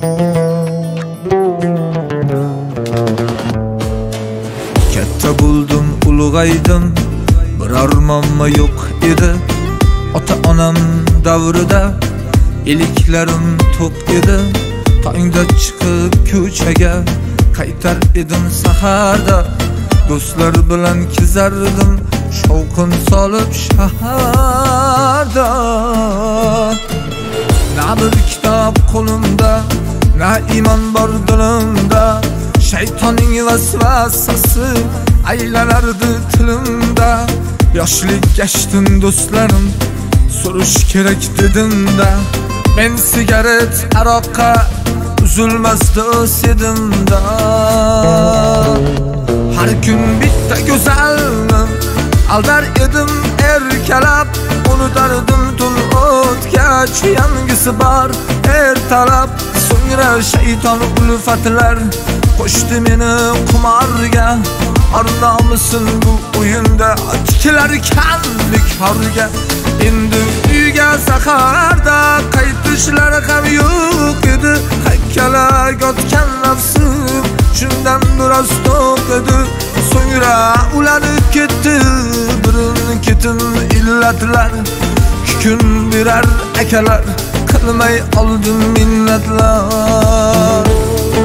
Katta buldum, ulg'aydim, bir armonma yo'q edi. Ota-onam davrida iliklarim to'q edi. Tongda chiqib ko'chaga qaytar edim saharda. Do'stlar bilan kezardim, shovqin solib shaharda. Na bir kitob qo'limda, na iymon bor dilimda. Shaytonning vasvasasi aylanardi tilimda. Yoshlik gashtin do'stlarim, so'rish kerak dedim-da. Men sigaret, aroqqa uzilmasdi o'sidimda. Har kun bitta go'zalni aldar edim erkalab. Unutardim tun o'tgach, yangisi bor ertalab. So'ngra shayton ulfatlar qo'shdi meni qumorga. Arnomisin bu o'yinda tikilarkanlik horga. Endi uyga saharda qaytishlari ham yo'q edi. Hakkalak otgan nafsim shundan biroz to'q edi. So'ngra ulanib ketdi birin-ketin illatlar. 2 kun birar akalar qilmay oldim minnatlar.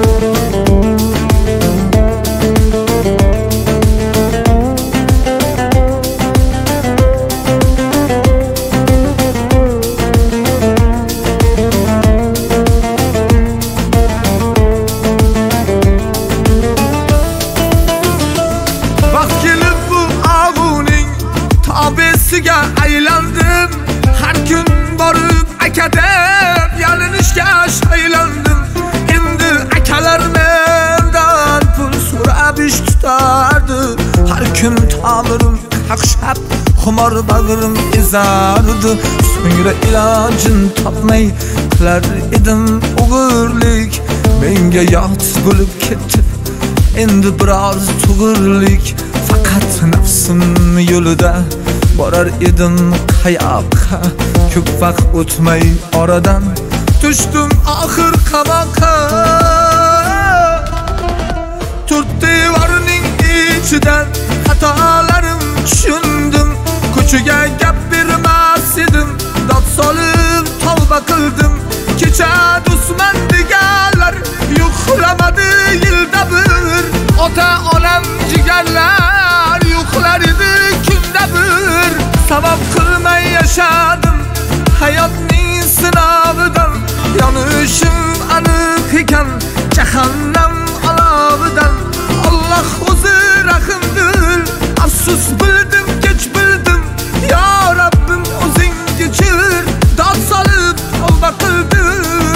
Aylandim, har kun borib akadem yalinishga shaylandim. Endi akalar mendan pul so'rab ish tutardi. Har kun tomirim qaqshab, xumor bag'rim ezardi. So'ngra ilojin topmay qilar edim o'g'irlik. Menga yot bo'lib ketdi endi biroz tug'irlik. Faqat nafsim yo'lida borar edim qayoqqa. Ko'p vaqt o'tmay oradan tushdim oxir qamoqqa. 4 devorning ichidan xatolarim tushundim. Ko'chaga gap bermas edim, dod solib tavba qildim. Kecha do'stman deganlar yo'qlamadi yilda bir. Ota-onam jigarlar yo'qlar edi kunda bir. Sabab qilmay yashadim hayotning sinovidan. Yonishim aniq ekan jahannam olovidan. Alloh o'zi rahimdil, afsus bildim kech bildim. Ya Rabbim o'zing kechir, dod solib tavba qildim.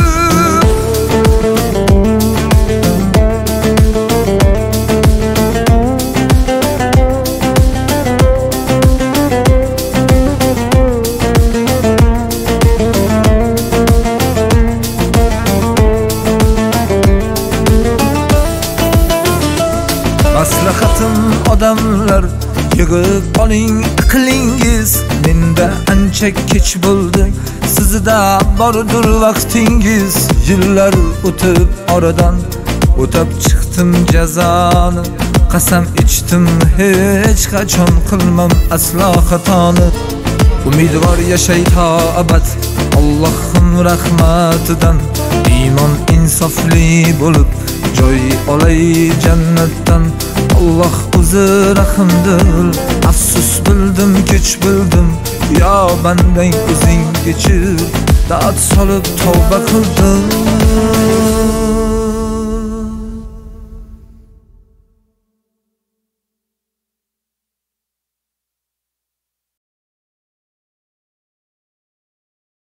Maslahatim odamlar, yig'ib oling aqlingiz. Menda ancha kech bo'ldi, sizda bordir vaqtingiz. Yillar o'tib oradan o'tab chiqdim jazoni. Qasam ichdim hech qachon qilmam aslo xatoni. Umidvor yashay to abad Allohim rahmatidan. Iymon insofli bo'lib joy olay jannatdan. Alloh o'zi rahimdil, afsus bildim kech bildim. Yo bandang o'zing kechir, dod solib tavba qildim.